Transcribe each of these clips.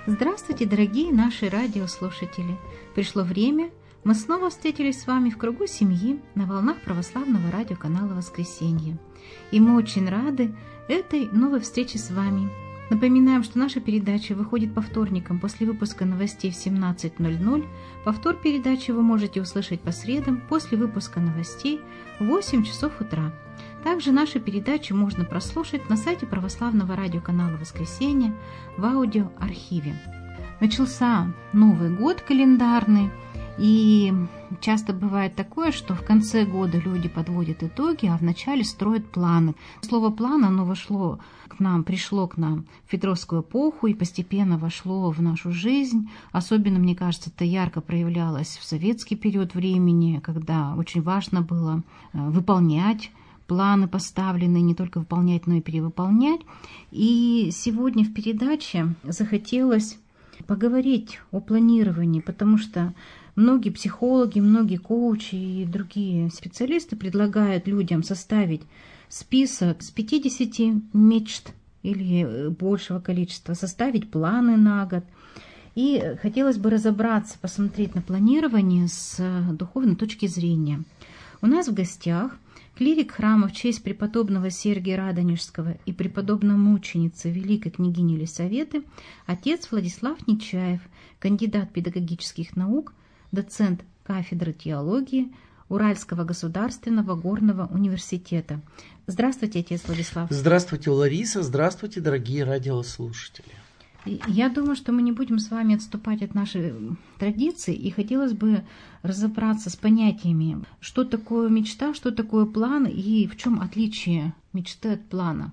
Здравствуйте, дорогие наши радиослушатели! Пришло время, мы снова встретились с вами в кругу семьи на волнах православного радиоканала «Воскресенье». И мы очень рады этой новой встрече с вами. Напоминаем, что наша передача выходит по вторникам после выпуска новостей в 17:00. Повтор передачи вы можете услышать по средам после выпуска новостей в 8 часов утра. Также наши передачи можно прослушать на сайте православного радиоканала «Воскресенье» в аудиоархиве. Начался Новый год календарный, и часто бывает такое, что в конце года люди подводят итоги, а в начале строят планы. Слово «план» оно пришло к нам в Петровскую эпоху и постепенно вошло в нашу жизнь. Особенно, мне кажется, это ярко проявлялось в советский период времени, когда очень важно было выполнять планы поставленные, не только выполнять, но и перевыполнять. И сегодня в передаче захотелось поговорить о планировании, потому что многие психологи, многие коучи и другие специалисты предлагают людям составить список с 50 мечт или большего количества, составить планы на год. И хотелось бы разобраться, посмотреть на планирование с духовной точки зрения. У нас в гостях клирик храма в честь преподобного Сергия Радонежского и преподобно-мученицы великой княгини Елисаветы, отец Владислав Нечаев, кандидат педагогических наук, доцент кафедры теологии Уральского государственного горного университета. Здравствуйте, отец Владислав. Здравствуйте, Лариса. Здравствуйте, дорогие радиослушатели. Я думаю, что мы не будем с вами отступать от нашей традиции, и хотелось бы разобраться с понятиями, что такое мечта, что такое план, и в чем отличие мечты от плана.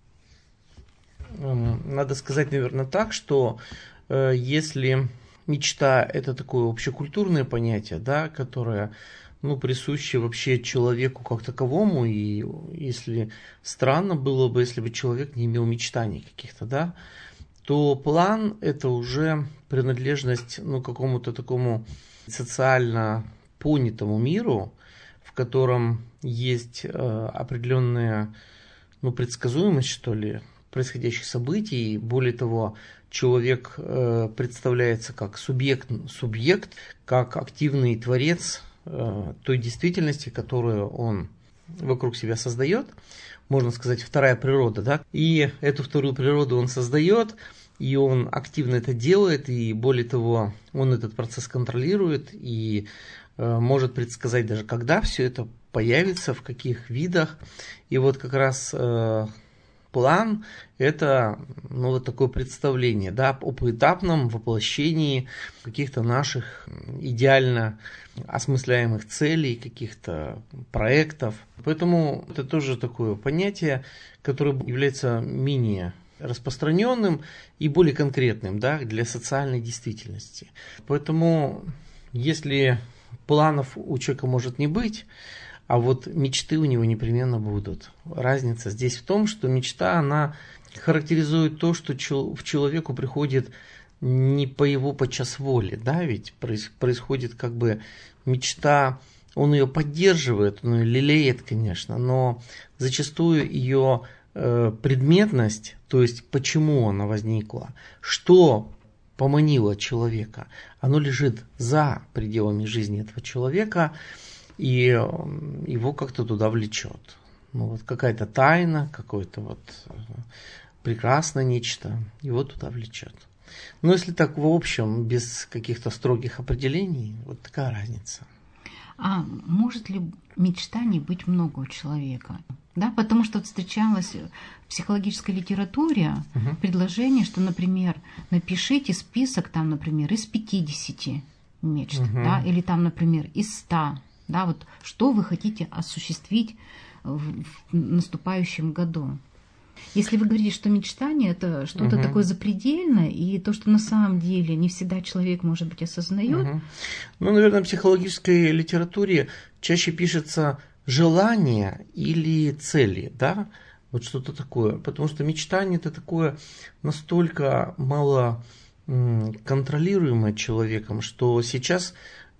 Надо сказать, наверное, так, что если мечта – это такое общекультурное понятие, да, которое присуще вообще человеку как таковому, и если странно было бы, если бы человек не имел мечтаний каких-то, да, то план – это уже принадлежность какому-то такому социально понятому миру, в котором есть определенная предсказуемость, что ли, происходящих событий. Более того, человек представляется как субъект, как активный творец той действительности, которую он вокруг себя создает. Можно сказать, вторая природа, да, и эту вторую природу он создает, и он активно это делает, и более того, он этот процесс контролирует и может предсказать даже, когда все это появится, в каких видах. И вот как раз план – это вот такое представление, да, о поэтапном воплощении каких-то наших идеально осмысляемых целей, каких-то проектов. Поэтому это тоже такое понятие, которое является менее распространенным и более конкретным, да, для социальной действительности. Поэтому если планов у человека может не быть, а вот мечты у него непременно будут. Разница здесь в том, что мечта, она характеризует то, что в человеку приходит не по его подчас воле, да, ведь происходит как бы мечта, он ее поддерживает, он ее лелеет, конечно, но зачастую ее предметность, то есть почему она возникла, что поманило человека, оно лежит за пределами жизни этого человека, и его как-то туда влечет. Какая-то тайна, какое-то прекрасное нечто его туда влечет. Но если так в общем, без каких-то строгих определений, вот такая разница. А может ли мечтаний быть много у человека? Да, потому что встречалось в психологической литературе предложение, что, например, напишите список там, например, из 50 мечт, да, или там, например, из 100. Да, вот что вы хотите осуществить в наступающем году. Если вы говорите, что мечтание – это что-то такое запредельное, и то, что на самом деле не всегда человек, может быть, осознает. Наверное, в психологической литературе чаще пишется желание или цели, да, вот что-то такое. Потому что мечтание – это такое настолько мало контролируемое человеком, что сейчас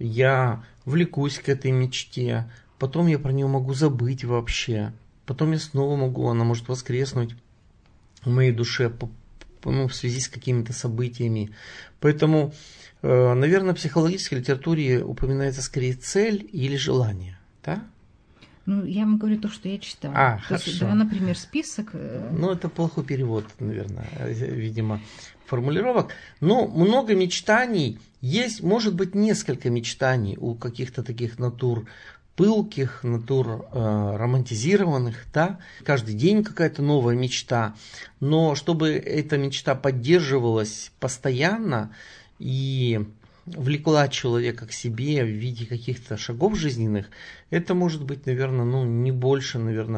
я влекусь к этой мечте, потом я про нее могу забыть вообще, потом я снова могу, она может воскреснуть в моей душе в связи с какими-то событиями. Поэтому, наверное, в психологической литературе упоминается скорее цель или желание, да? Ну, я вам говорю то, что я читала. Хорошо. Есть, да, например, список. Ну, это плохой перевод, наверное, видимо, формулировок. Но много мечтаний. Есть, может быть, несколько мечтаний у каких-то таких натур пылких, натур романтизированных, да. Каждый день какая-то новая мечта. Но чтобы эта мечта поддерживалась постоянно и влекла человека к себе в виде каких-то шагов жизненных, это может быть, наверное, не больше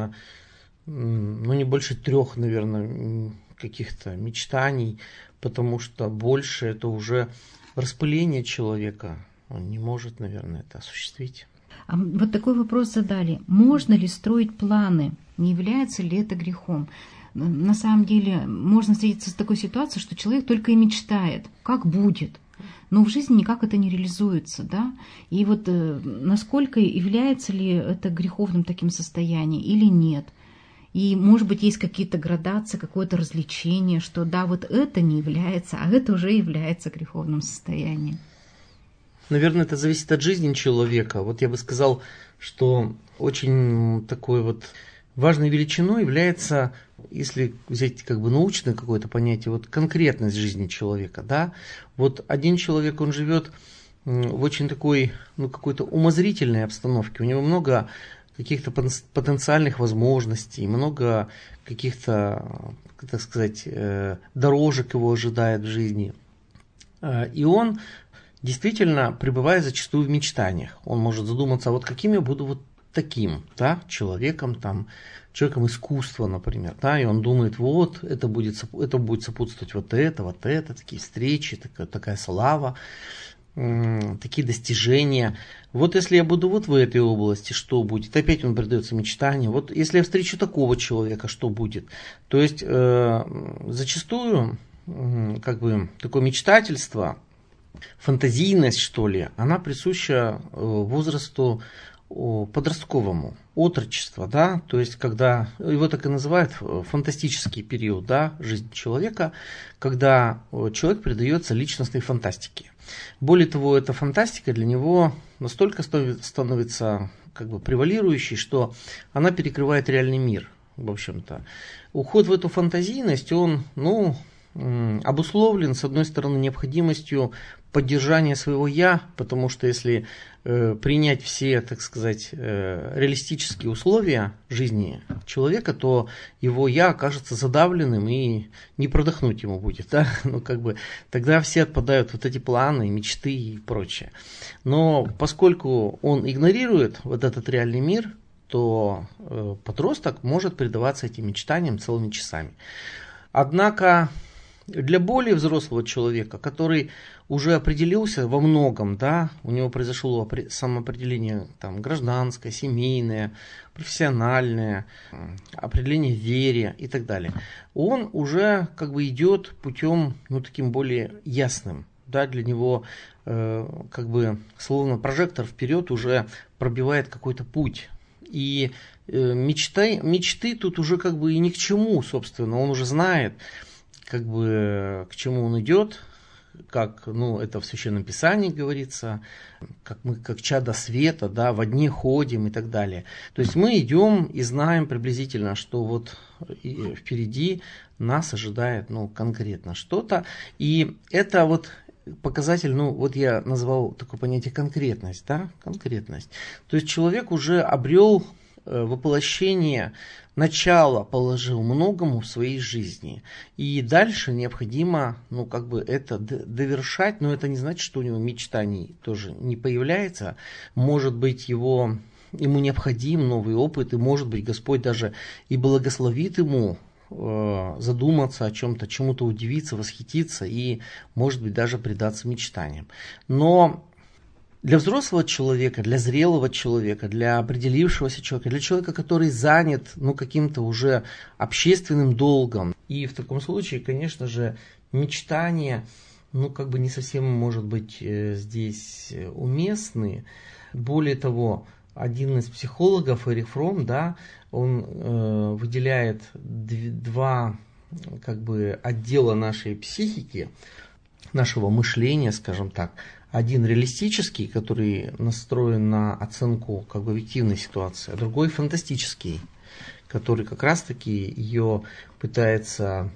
3, наверное, каких-то мечтаний, потому что больше это уже распыление человека. Он не может, наверное, это осуществить. А вот такой вопрос задали. Можно ли строить планы? Не является ли это грехом? На самом деле можно встретиться с такой ситуацией, что человек только и мечтает, как будет. Но в жизни никак это не реализуется, да? И вот насколько является ли это греховным таким состоянием или нет? И, может быть, есть какие-то градации, какое-то развлечение, что да, вот это не является, а это уже является греховным состоянием. Наверное, это зависит от жизни человека. Вот я бы сказал, что очень такой вот важной величиной является, если взять как бы научное какое-то понятие, вот конкретность жизни человека, да. Вот один человек, он живет в очень такой, какой-то умозрительной обстановке, у него много каких-то потенциальных возможностей, много каких-то, так сказать, дорожек его ожидает в жизни. И он действительно пребывает зачастую в мечтаниях. Он может задуматься, а вот каким я буду вот таким, да, человеком человеком искусства, например, да, и он думает, вот, это будет сопутствовать вот это, такие встречи, такая слава, такие достижения. Вот если я буду вот в этой области, что будет? Опять он предается мечтанию. Вот если я встречу такого человека, что будет? То есть зачастую как бы такое мечтательство, фантазийность, что ли, она присуща возрасту подростковому, отрочество, да, то есть когда, его так и называют фантастический период, да, жизни человека, когда человек предается личностной фантастике. Более того, эта фантастика для него настолько становится как бы превалирующей, что она перекрывает реальный мир, в общем-то. Уход в эту фантазийность, он, обусловлен, с одной стороны, необходимостью поддержания своего «я», потому что если принять все, так сказать, реалистические условия жизни человека, то его «я» окажется задавленным и не продохнуть ему будет. Да? Тогда все отпадают вот эти планы, мечты и прочее. Но поскольку он игнорирует вот этот реальный мир, то подросток может предаваться этим мечтаниям целыми часами. Однако для более взрослого человека, который уже определился во многом, да, у него произошло самоопределение гражданское, семейное, профессиональное, определение в вере и так далее, он уже как бы идет путем таким более ясным. Да, для него как бы словно прожектор вперед уже пробивает какой-то путь. И мечты тут уже как бы и ни к чему, собственно, он уже знает, как бы к чему он идет, как это в Священном Писании говорится, как мы как чада света, да, во дне ходим и так далее. То есть мы идем и знаем приблизительно, что вот впереди нас ожидает конкретно что-то. И это вот показатель, вот я назвал такое понятие конкретность, да, конкретность. То есть человек уже обрел воплощение, начало положил многому в своей жизни. И дальше необходимо, это довершать, но это не значит, что у него мечтаний тоже не появляется. Может быть, ему необходим новый опыт, и может быть, Господь даже и благословит ему задуматься о чем-то, чему-то удивиться, восхититься и, может быть, даже предаться мечтаниям. Но для взрослого человека, для зрелого человека, для определившегося человека, для человека, который занят каким-то уже общественным долгом. И в таком случае, конечно же, мечтания не совсем может быть здесь уместны. Более того, один из психологов, Эрих Фром, да, он выделяет два как бы отдела нашей психики, нашего мышления, скажем так. Один реалистический, который настроен на оценку как бы объективной ситуации, а другой фантастический, который как раз-таки ее пытается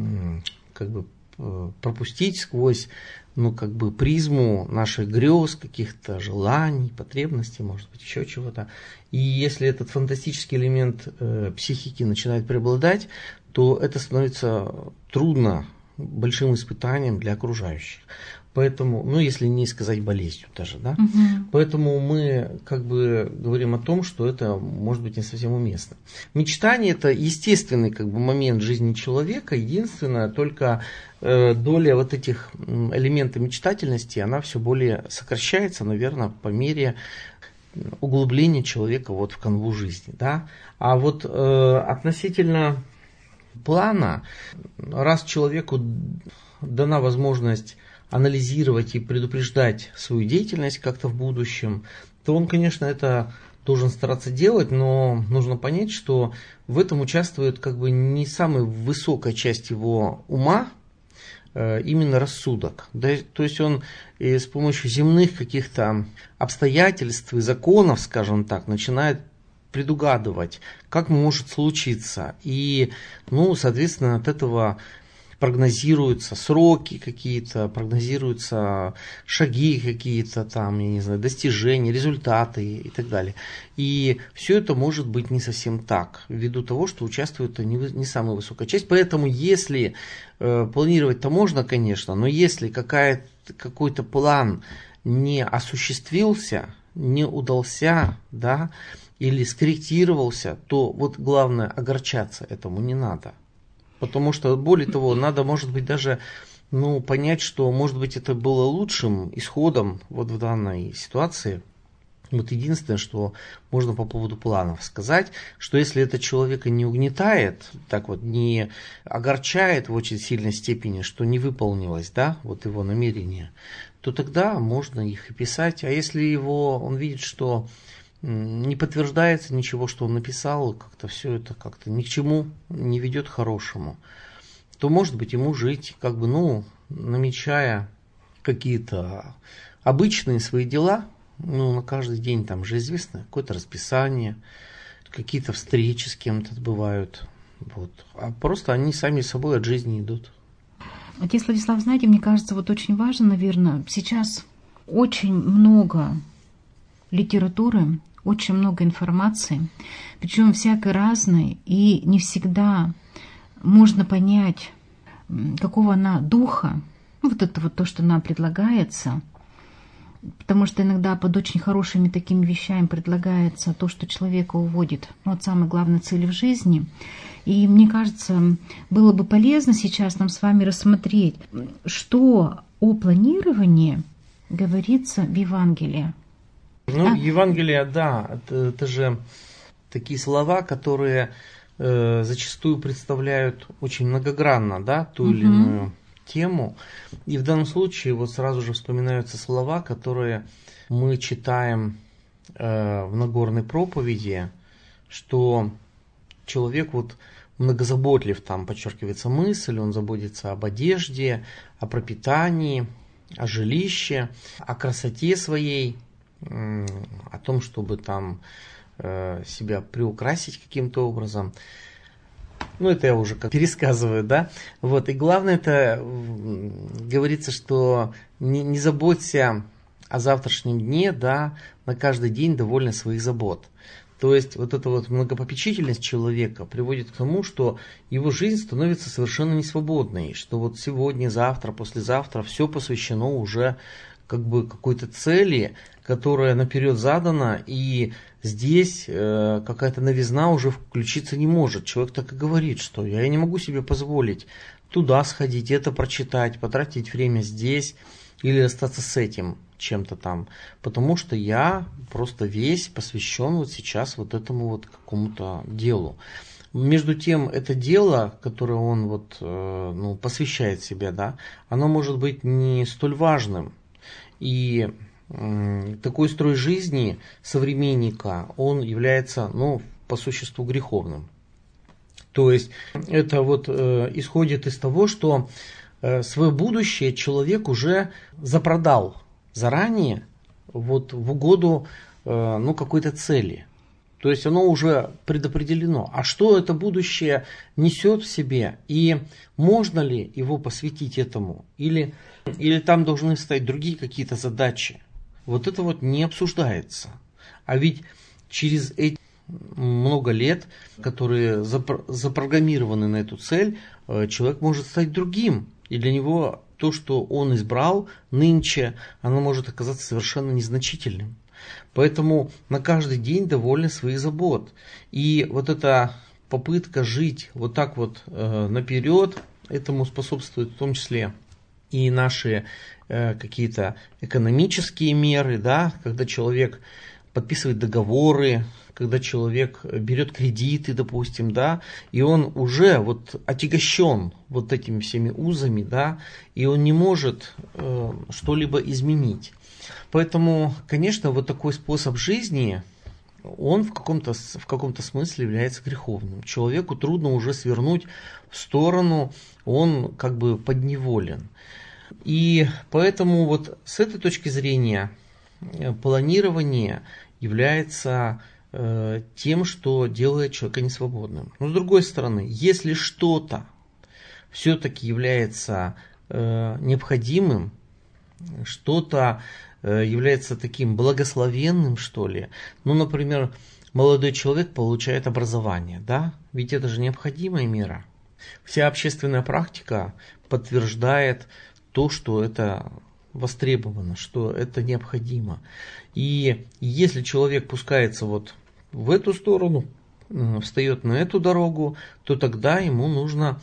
как бы пропустить сквозь как бы призму наших грез, каких-то желаний, потребностей, может быть, еще чего-то. И если этот фантастический элемент психики начинает преобладать, то это становится трудно, большим испытанием для окружающих. Поэтому, если не сказать болезнью даже, да, поэтому мы как бы говорим о том, что это может быть не совсем уместно. Мечтание – это естественный как бы момент жизни человека, единственное, только доля вот этих элементов мечтательности, она все более сокращается, наверное, по мере углубления человека вот в канву жизни, да. А вот относительно плана, раз человеку дана возможность анализировать и предупреждать свою деятельность как-то в будущем, то он, конечно, это должен стараться делать, но нужно понять, что в этом участвует как бы не самая высокая часть его ума, именно рассудок. Да, то есть он с помощью земных каких-то обстоятельств и законов, скажем так, начинает предугадывать, как может случиться. И, соответственно, от этого прогнозируются сроки какие-то, прогнозируются шаги какие-то там, я не знаю, достижения, результаты и так далее. И все это может быть не совсем так, ввиду того, что участвует не самая высокая часть. Поэтому если планировать-то можно, конечно, но если какой-то план не осуществился, не удался, да, или скорректировался, то вот главное, огорчаться этому не надо. Потому что, более того, надо, может быть, даже понять, что, может быть, это было лучшим исходом вот в данной ситуации. Вот единственное, что можно по поводу планов сказать, что если это человека не угнетает, так вот не огорчает в очень сильной степени, что не выполнилось, да, вот его намерение, то тогда можно их и писать. А если он видит, что не подтверждается ничего, что он написал, как-то все это как-то ни к чему не ведет хорошему, то, может быть, ему жить, как бы, намечая какие-то обычные свои дела, на каждый день там же известно какое-то расписание, какие-то встречи с кем-то бывают, вот, а просто они сами собой от жизни идут. Отец Владислав, знаете, мне кажется, вот очень важно, наверное, сейчас очень много литературы, очень много информации, причем всякой разной, и не всегда можно понять, какого она духа, вот это вот то, что нам предлагается, потому что иногда под очень хорошими такими вещами предлагается то, что человека уводит от самой главной цели в жизни. И мне кажется, было бы полезно сейчас нам с вами рассмотреть, что о планировании говорится в Евангелии. Евангелие, да, это же такие слова, которые зачастую представляют очень многогранно, да, ту или иную тему. И в данном случае вот сразу же вспоминаются слова, которые мы читаем в Нагорной проповеди, что человек вот многозаботлив, там подчеркивается мысль, он заботится об одежде, о пропитании, о жилище, о красоте своей, о том, чтобы там себя приукрасить каким-то образом. Это я уже как пересказываю, да. Вот, и главное это говорится, что не заботься о завтрашнем дне, да, на каждый день довольно своих забот. То есть вот эта вот многопопечительность человека приводит к тому, что его жизнь становится совершенно несвободной, что вот сегодня, завтра, послезавтра все посвящено уже как бы какой-то цели, которая наперед задана, и здесь какая-то новизна уже включиться не может. Человек так и говорит, что я не могу себе позволить туда сходить, это прочитать, потратить время здесь или остаться с этим чем-то там, потому что я просто весь посвящен вот сейчас вот этому вот какому-то делу. Между тем, это дело, которое он вот, посвящает себе, да, оно может быть не столь важным. И такой строй жизни современника, он является, по существу греховным. То есть это вот исходит из того, что свое будущее человек уже запродал заранее вот в угоду какой-то цели. То есть оно уже предопределено. А что это будущее несет в себе? И можно ли его посвятить этому? Или там должны стоять другие какие-то задачи? Вот это вот не обсуждается. А ведь через эти много лет, которые запрограммированы на эту цель, человек может стать другим. И для него то, что он избрал нынче, оно может оказаться совершенно незначительным. Поэтому на каждый день довольны своих забот. И вот эта попытка жить вот так вот наперед, этому способствует в том числе и наши какие-то экономические меры, да, когда человек подписывает договоры, когда человек берет кредиты, допустим, да, и он уже вот отягощен вот этими всеми узами, да, и он не может что-либо изменить. Поэтому, конечно, вот такой способ жизни, он в каком-то смысле является греховным. Человеку трудно уже свернуть в сторону, он как бы подневолен. И поэтому вот с этой точки зрения планирование является тем, что делает человека несвободным. Но с другой стороны, если что-то все-таки является необходимым, что-то является таким благословенным, что ли, например, молодой человек получает образование, да, ведь это же необходимая мера. Вся общественная практика подтверждает то, что это востребовано, что это необходимо. И если человек пускается вот в эту сторону, встает на эту дорогу, то тогда ему нужно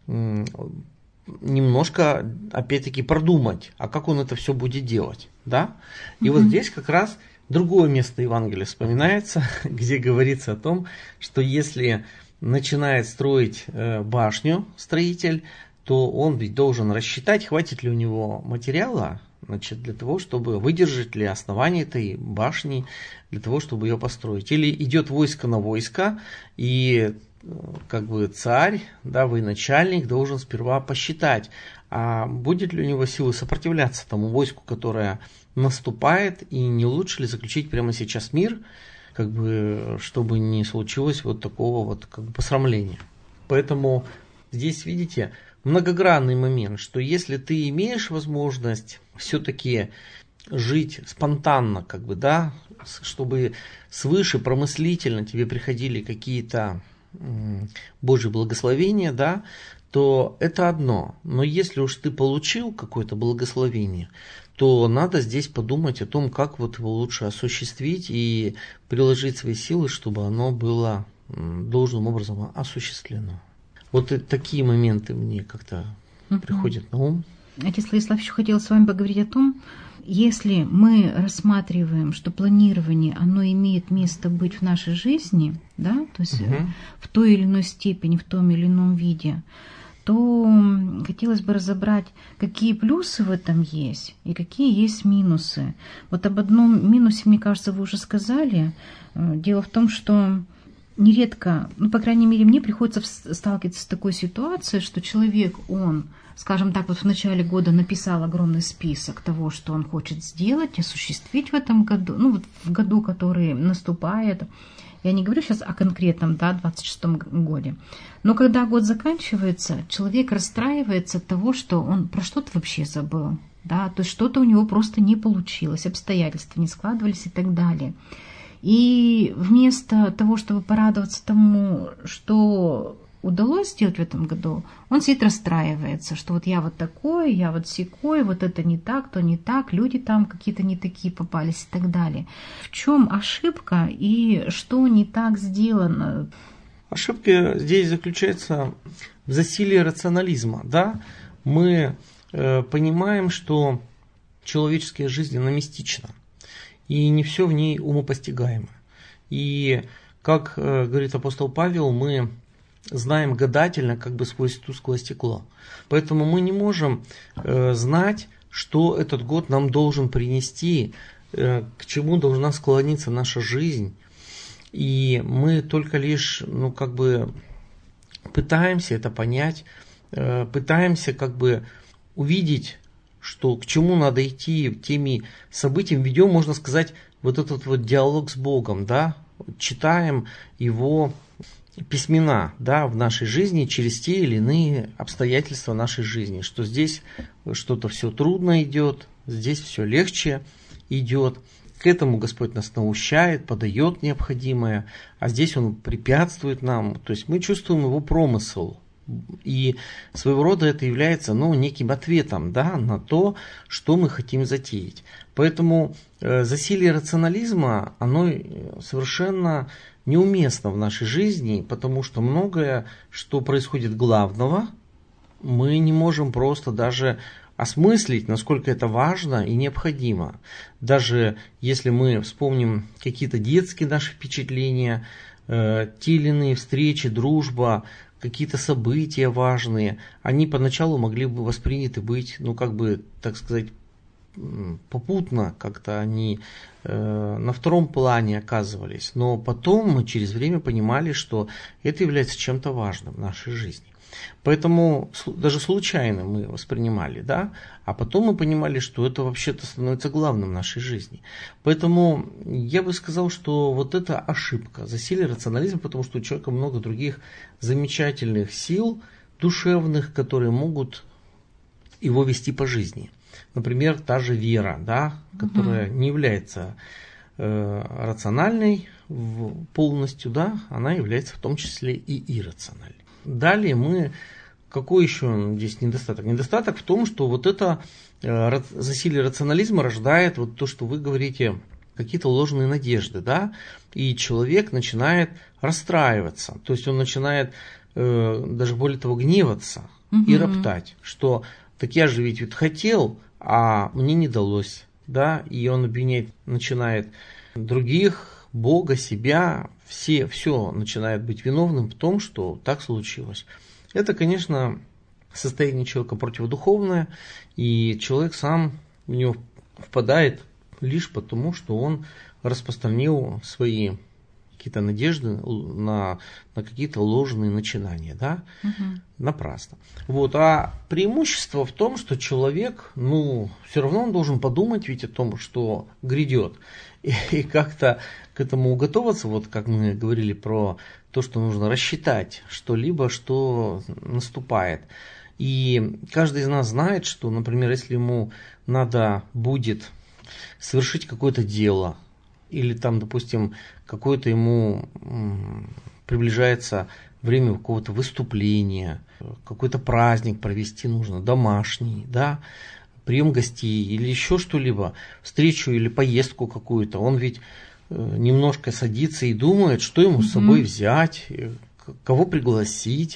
немножко, опять-таки, продумать, а как он это все будет делать, да? И вот здесь как раз другое место Евангелия вспоминается, где говорится о том, что если начинает строить башню строитель, то он ведь должен рассчитать, хватит ли у него материала, для того, чтобы выдержать ли основание этой башни, для того, чтобы ее построить. Или идет войско на войско, и как бы царь, да, военачальник должен сперва посчитать, а будет ли у него силы сопротивляться тому войску, которое наступает, и не лучше ли заключить прямо сейчас мир, как бы, чтобы не случилось вот такого вот как бы посрамления. Поэтому здесь, видите, многогранный момент, что если ты имеешь возможность все-таки жить спонтанно, как бы, да, чтобы свыше промыслительно тебе приходили какие-то Божьи благословения, да, то это одно. Но если уж ты получил какое-то благословение, то надо здесь подумать о том, как вот его лучше осуществить и приложить свои силы, чтобы оно было должным образом осуществлено. Вот такие моменты мне как-то приходят на ум. Отец Владислав, еще хотела с вами поговорить о том, если мы рассматриваем, что планирование, оно имеет место быть в нашей жизни, да, то есть в той или иной степени, в том или ином виде, то хотелось бы разобрать, какие плюсы в этом есть и какие есть минусы. Вот об одном минусе, мне кажется, вы уже сказали. Дело в том, что нередко, по крайней мере, мне приходится сталкиваться с такой ситуацией, что человек, он, скажем так, вот в начале года написал огромный список того, что он хочет сделать, осуществить в этом году, вот в году, который наступает. Я не говорю сейчас о конкретном, 26-м годе. Но когда год заканчивается, человек расстраивается от того, что он про что-то вообще забыл. Да? То есть что-то у него просто не получилось, обстоятельства не складывались и так далее. И вместо того, чтобы порадоваться тому, что удалось сделать в этом году, он сидит расстраивается, что вот я вот такой, я вот сякой, вот это не так, то не так, люди там какие-то не такие попались и так далее. В чем ошибка и что не так сделано? Ошибка здесь заключается в засилии рационализма. Да? Мы понимаем, что человеческая жизнь, она мистична, и не все в ней умопостигаемо. И, как говорит апостол Павел, мы знаем гадательно, как бы сквозь тусклое стекло. Поэтому мы не можем знать, что этот год нам должен принести, к чему должна склониться наша жизнь. И мы только лишь, пытаемся это понять, пытаемся как бы увидеть, что к чему надо идти теми событиями, ведем, можно сказать, вот этот вот диалог с Богом, да, читаем Его письмена, да, в нашей жизни через те или иные обстоятельства нашей жизни, что здесь что-то все трудно идет, здесь все легче идет. К этому Господь нас наущает, подает необходимое, а здесь Он препятствует нам. То есть мы чувствуем Его промысел. И своего рода это является неким ответом, да, на то, что мы хотим затеять. Поэтому засилие рационализма, оно совершенно неуместно в нашей жизни, потому что многое, что происходит главного, мы не можем просто даже осмыслить, насколько это важно и необходимо. Даже если мы вспомним какие-то детские наши впечатления, те или иные встречи, дружба, какие-то события важные, они поначалу могли бы восприняты быть, так сказать, попутно, как-то они на втором плане оказывались. Но потом мы через время понимали, что это является чем-то важным в нашей жизни. Поэтому даже случайно мы воспринимали, да, а потом мы понимали, что это вообще-то становится главным в нашей жизни. Поэтому я бы сказал, что вот это ошибка, засилие рационализма, потому что у человека много других замечательных сил душевных, которые могут его вести по жизни. Например, та же вера, да, которая не является рациональной полностью, да, она является в том числе и иррациональной. Далее какой еще здесь недостаток? Недостаток в том, что вот это засилие рационализма рождает вот то, что вы говорите, какие-то ложные надежды, да, и человек начинает расстраиваться, то есть он начинает даже более того гневаться и роптать, что так я же ведь хотел, а мне не далось, да, и он начинает других, Бога, себя, все начинает быть виновным в том, что так случилось. Это, конечно, состояние человека противодуховное, и человек сам в него впадает лишь потому, что он распространил свои какие-то надежды на какие-то ложные начинания, да, напрасно. Вот. А преимущество в том, что человек, все равно он должен подумать ведь о том, что грядет, и как-то к этому готовиться, вот как мы говорили про то, что нужно рассчитать что-либо, что наступает. И каждый из нас знает, что, например, если ему надо будет совершить какое-то дело, или там, допустим, какое-то ему приближается время какого-то выступления, какой-то праздник провести нужно, домашний, да, прием гостей или еще что-либо, встречу или поездку какую-то, он ведь немножко садится и думает, что ему с собой взять, кого пригласить,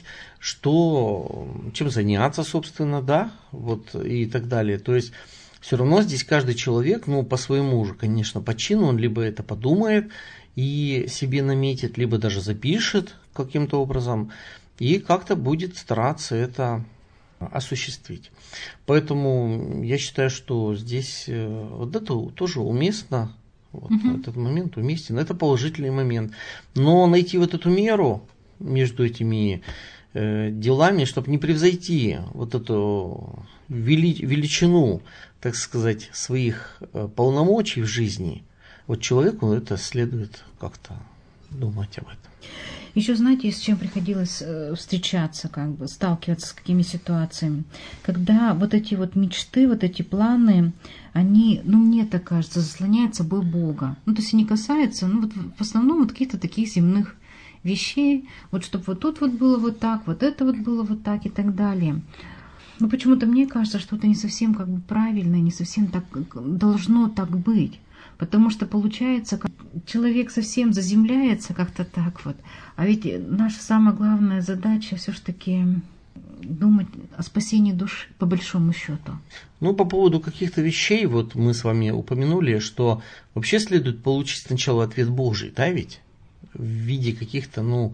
чем заняться, собственно, да, вот и так далее. То есть все равно здесь каждый человек, по своему же, конечно, по чину, он либо это подумает и себе наметит, либо даже запишет каким-то образом и как-то будет стараться это осуществить. Поэтому я считаю, что здесь вот это тоже уместно, этот момент уместен, это положительный момент. Но найти вот эту меру между этими делами, чтобы не превзойти вот эту величину, так сказать, своих полномочий в жизни, вот человеку это следует как-то думать об этом. Еще знаете, с чем приходилось встречаться, сталкиваться с какими ситуациями? Когда вот эти вот мечты, вот эти планы, они, мне так кажется, заслоняют собой Бога. То есть они касаются, в основном каких-то таких земных вещей, вот чтобы вот тут вот было вот так, вот это вот было вот так и так далее. Но почему-то мне кажется, что это не совсем правильно, не совсем так должно так быть. Потому что получается, как человек совсем заземляется как-то так вот. А ведь наша самая главная задача все-таки думать о спасении души, по большому счету. По поводу каких-то вещей, вот мы с вами упомянули, что вообще следует получить сначала ответ Божий, да ведь? В виде каких-то,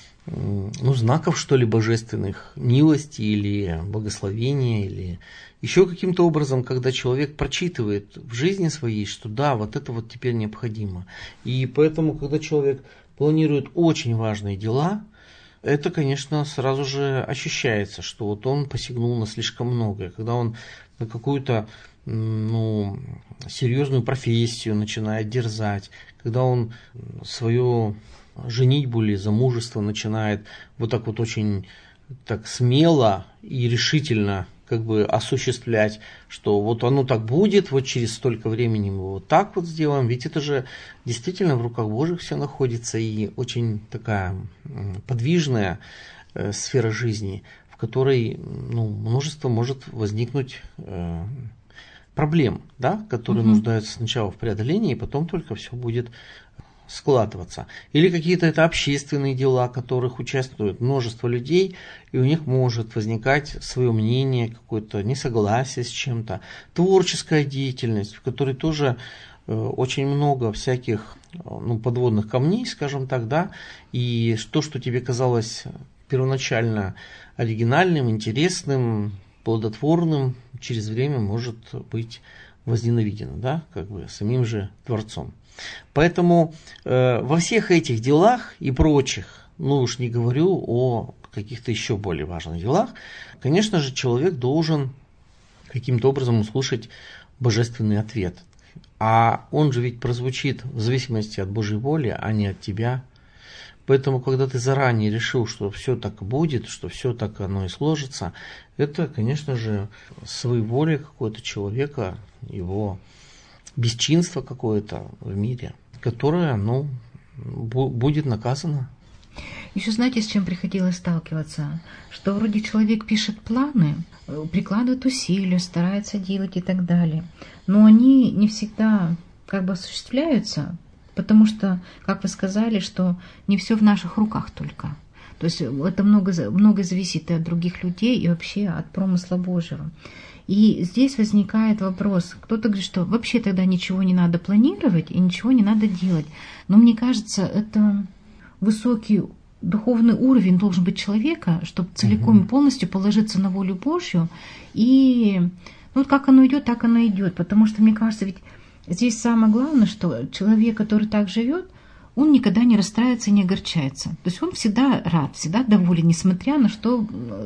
знаков, что ли, божественных, милости или благословения, или еще каким-то образом, когда человек прочитывает в жизни своей, что да, вот это вот теперь необходимо. И поэтому, когда человек планирует очень важные дела, это, конечно, сразу же ощущается, что вот он посягнул на слишком многое. Когда он на какую-то серьезную профессию начинает дерзать, когда он свою женитьбу или замужество начинает вот так вот очень так смело и решительно как бы осуществлять, что вот оно так будет, вот через столько времени мы вот так вот сделаем, ведь это же действительно в руках Божьих все находится, и очень такая подвижная сфера жизни, в которой множество может возникнуть проблем, да, которые нуждаются сначала в преодолении, и потом только все будет складываться. Или какие-то это общественные дела, в которых участвует множество людей, и у них может возникать свое мнение, какое-то несогласие с чем-то. Творческая деятельность, в которой тоже очень много всяких подводных камней, скажем так, да, и то, что тебе казалось первоначально оригинальным, интересным, плодотворным, через время может быть возненавидено, да, как бы самим же Творцом. Поэтому во всех этих делах и прочих, уж не говорю о каких-то еще более важных делах, конечно же, человек должен каким-то образом услышать божественный ответ. А он же ведь прозвучит в зависимости от Божьей воли, а не от тебя. Поэтому, когда ты заранее решил, что все так и будет, что все так оно и сложится, это, конечно же, своеволие какого-то человека, его бесчинство какое-то в мире, которое, будет наказано. Еще знаете, с чем приходилось сталкиваться? Что вроде человек пишет планы, прикладывает усилия, старается делать и так далее, но они не всегда как бы осуществляются, потому что, как вы сказали, что не все в наших руках только. То есть это много зависит и от других людей, и вообще от промысла Божьего. И здесь возникает вопрос, кто-то говорит, что вообще тогда ничего не надо планировать и ничего не надо делать. Но мне кажется, это высокий духовный уровень должен быть человека, чтобы целиком и полностью положиться на волю Божью. И как оно идет, так оно идет. Потому что, мне кажется, ведь здесь самое главное, что человек, который так живет, он никогда не расстраивается и не огорчается. То есть он всегда рад, всегда доволен, несмотря на что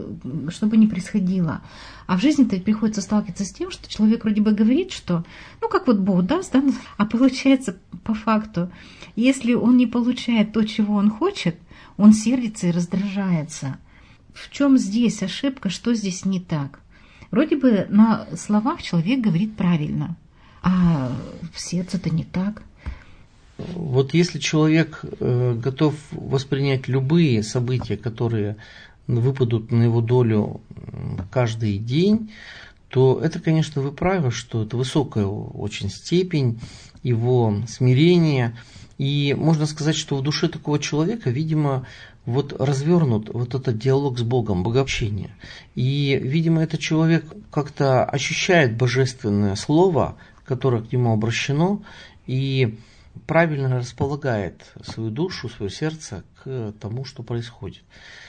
бы ни происходило. А в жизни-то приходится сталкиваться с тем, что человек вроде бы говорит, что как вот Бог даст, да, а получается по факту, если он не получает то, чего он хочет, он сердится и раздражается. В чем здесь ошибка, что здесь не так? Вроде бы на словах человек говорит правильно, а в сердце-то не так. Вот если человек готов воспринять любые события, которые выпадут на его долю каждый день, то это, конечно, вы правы, что это высокая очень степень его смирения. И можно сказать, что в душе такого человека, видимо, развернут этот диалог с Богом, богообщение. И, видимо, этот человек как-то ощущает божественное слово, которое к нему обращено, и правильно располагает свою душу, свое сердце к тому, что происходит.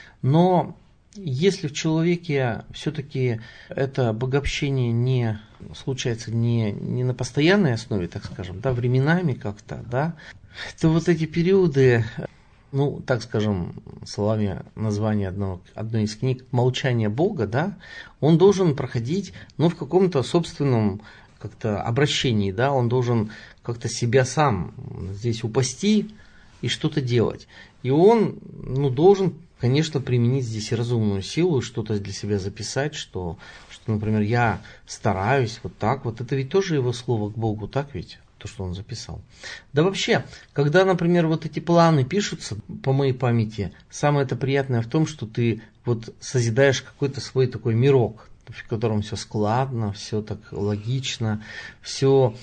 Но если в человеке все-таки это богообщение не случается не на постоянной основе, так скажем, да, временами как-то, да, то эти периоды, так скажем, словами названия одной из книг «Молчание Бога», да, он должен проходить, в каком-то собственном как-то обращении, да, он должен как-то себя сам здесь упасти и что-то делать. И он, должен, конечно, применить здесь разумную силу, что-то для себя записать, что, например, я стараюсь вот так вот. Это ведь тоже его слово к Богу, так ведь? То, что он записал. Да вообще, когда, например, эти планы пишутся, по моей памяти, самое это приятное в том, что ты созидаешь какой-то свой такой мирок, в котором все складно, все так логично, все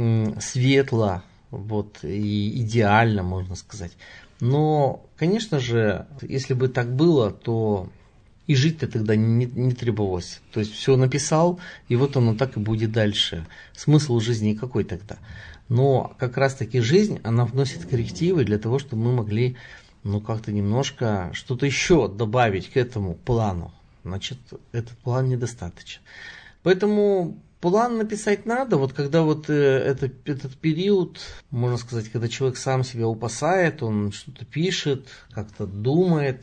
светло, и идеально, можно сказать. Но, конечно же, если бы так было, то и жить-то тогда не требовалось. То есть все написал, и оно так и будет дальше. Смысл жизни какой тогда? Но как раз-таки жизнь, она вносит коррективы для того, чтобы мы могли как-то немножко что-то еще добавить к этому плану. Значит, этот план недостаточен. Поэтому план написать надо, вот когда вот этот период, можно сказать, когда человек сам себя упасает, он что-то пишет, как-то думает,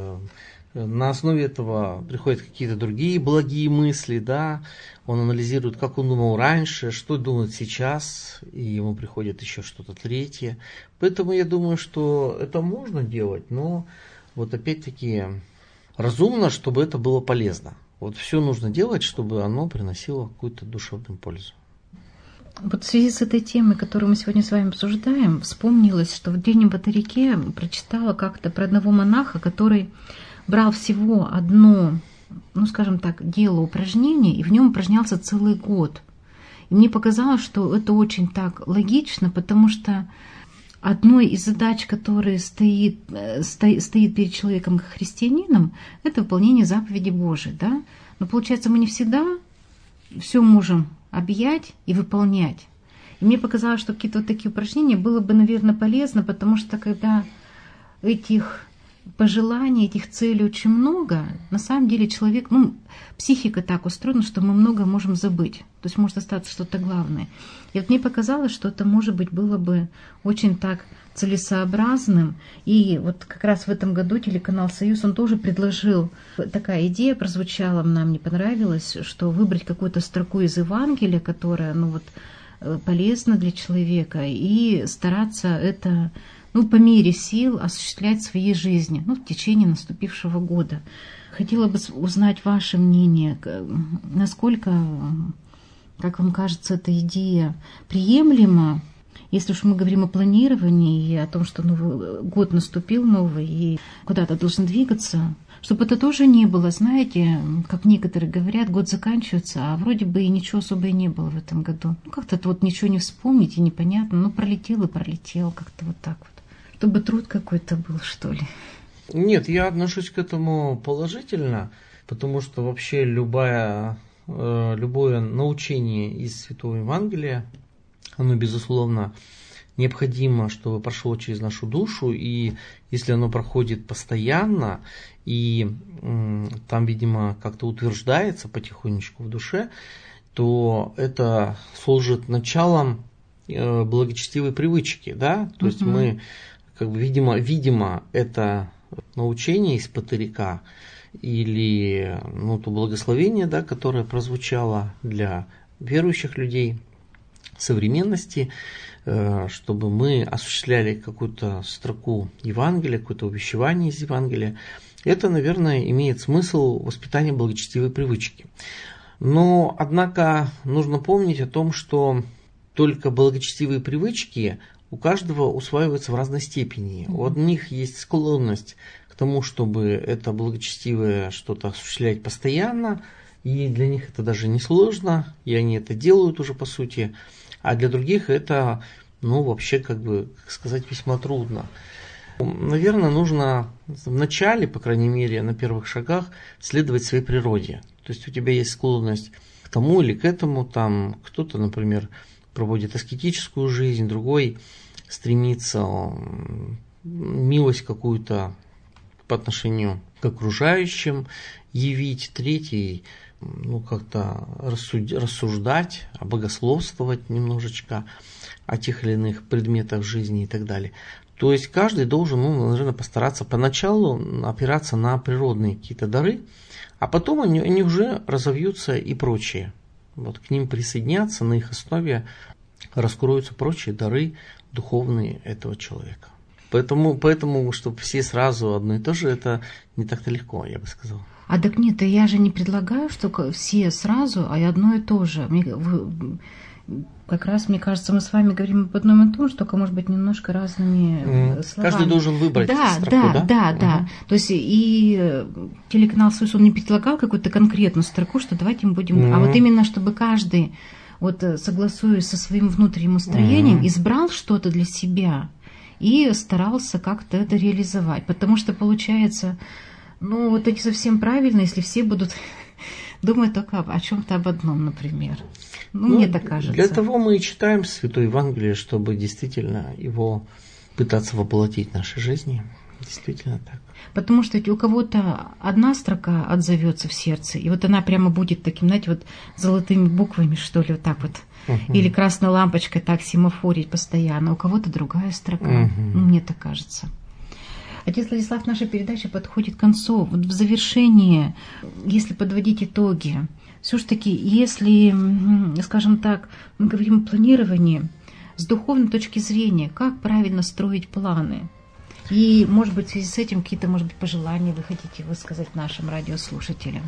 на основе этого приходят какие-то другие благие мысли, да, он анализирует, как он думал раньше, что думает сейчас, и ему приходит еще что-то третье. Поэтому я думаю, что это можно делать, но вот опять-таки разумно, чтобы это было полезно. Вот все нужно делать, чтобы оно приносило какую-то душевную пользу. Вот в связи с этой темой, которую мы сегодня с вами обсуждаем, вспомнилось, что в «Древнем Батарике» прочитала как-то про одного монаха, который брал всего одно, ну скажем так, дело, упражнение, и в нем упражнялся целый год. И мне показалось, что это очень так логично, потому что одной из задач, которая стоит перед человеком как христианином, это выполнение заповеди Божией, да? Но получается, мы не всегда все можем объять и выполнять. И мне показалось, что какие-то вот такие упражнения было бы, наверное, полезно, потому что когда этих пожеланий, этих целей очень много, на самом деле человек, психика так устроена, что мы много можем забыть. То есть может остаться что-то главное. И вот мне показалось, что это, может быть, было бы очень так целесообразным. И вот как раз в этом году телеканал «Союз», он тоже предложил, такая идея прозвучала, нам не понравилась, что выбрать какую-то строку из Евангелия, которая, полезна для человека, и стараться это, по мере сил осуществлять в своей жизни, в течение наступившего года. Хотела бы узнать ваше мнение, насколько, как вам кажется, эта идея приемлема, если уж мы говорим о планировании и о том, что Новый год наступил новый и куда-то должен двигаться, чтобы это тоже не было, знаете, как некоторые говорят, год заканчивается, а вроде бы и ничего особо и не было в этом году. Как-то вот ничего не вспомнить и непонятно, пролетел и пролетел, как-то вот так вот. Чтобы труд какой-то был, что ли. Нет, я отношусь к этому положительно, потому что вообще любое научение из Святого Евангелия, оно, безусловно, необходимо, чтобы прошло через нашу душу, и если оно проходит постоянно, и там, видимо, как-то утверждается потихонечку в душе, то это служит началом благочестивой привычки, да, то есть мы, видимо, это научение из Патарика или то благословение, да, которое прозвучало для верующих людей современности, чтобы мы осуществляли какую-то строку Евангелия, какое-то увещевание из Евангелия. Это, наверное, имеет смысл воспитания благочестивой привычки. Но, однако, нужно помнить о том, что только благочестивые привычки у каждого усваиваются в разной степени. У одних есть склонность к тому, чтобы это благочестивое что-то осуществлять постоянно, и для них это даже не сложно, и они это делают уже по сути, а для других это, вообще, весьма трудно. Наверное, нужно в начале, по крайней мере, на первых шагах, следовать своей природе. То есть у тебя есть склонность к тому или к этому, там кто-то, например, проводит аскетическую жизнь, другой стремится милость какую-то по отношению к окружающим явить, третий как-то рассуждать, богословствовать немножечко о тех или иных предметах жизни и так далее. То есть каждый должен, наверное, постараться поначалу опираться на природные какие-то дары, а потом они уже разовьются и прочие. Вот к ним присоединяться, на их основе раскроются прочие дары духовные этого человека. Поэтому, чтобы все сразу одно и то же, это не так-то легко, я бы сказал. А так нет, я же не предлагаю, что все сразу, а одно и то же. Как раз, мне кажется, мы с вами говорим об одном и том же, только, может быть, немножко разными словами. Каждый должен выбрать строку, да? Да. То есть и телеканал «Союз», он не предлагал какую-то конкретную строку, что давайте мы будем... А вот именно, чтобы каждый, согласуясь со своим внутренним устроением, избрал что-то для себя и старался как-то это реализовать. Потому что получается... это не совсем правильно, если все будут думать только о чем-то об одном, например. Мне так кажется. Для того мы и читаем Святое Евангелие, чтобы действительно его пытаться воплотить в нашей жизни. Действительно так. Потому что ведь у кого-то одна строка отзовется в сердце, и вот она прямо будет таким, знаете, вот золотыми буквами, что ли, вот так вот. Или красной лампочкой так семафорить постоянно. У кого-то другая строка. Мне так кажется. Отец Владислав, наша передача подходит к концу. Вот в завершении, если подводить итоги, все-таки, если, скажем так, мы говорим о планировании, с духовной точки зрения, как правильно строить планы? И, может быть, в связи с этим какие-то, может быть, пожелания вы хотите высказать нашим радиослушателям?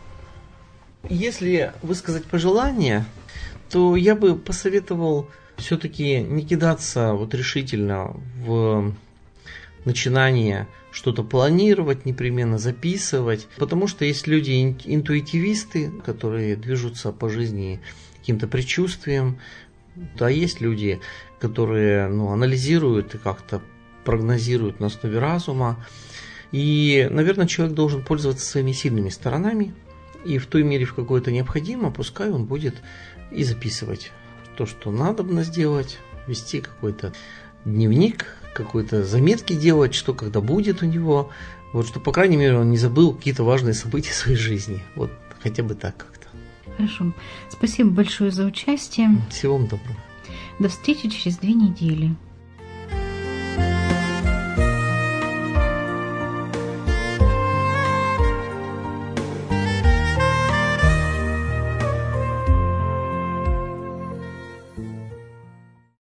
Если высказать пожелания, то я бы посоветовал все-таки не кидаться вот решительно в начинание что-то планировать, непременно записывать, потому что есть люди интуитивисты, которые движутся по жизни каким-то предчувствием, а есть люди, которые анализируют и как-то прогнозируют на основе разума. И, наверное, человек должен пользоваться своими сильными сторонами, и в той мере, в какой это необходимо, пускай он будет и записывать то, что надобно сделать, вести какой-то дневник, какой-то заметки делать, что когда будет у него, вот, что, по крайней мере, он не забыл какие-то важные события своей жизни. Вот хотя бы так как-то. Хорошо. Спасибо большое за участие. Всего вам доброго. До встречи через 2 недели.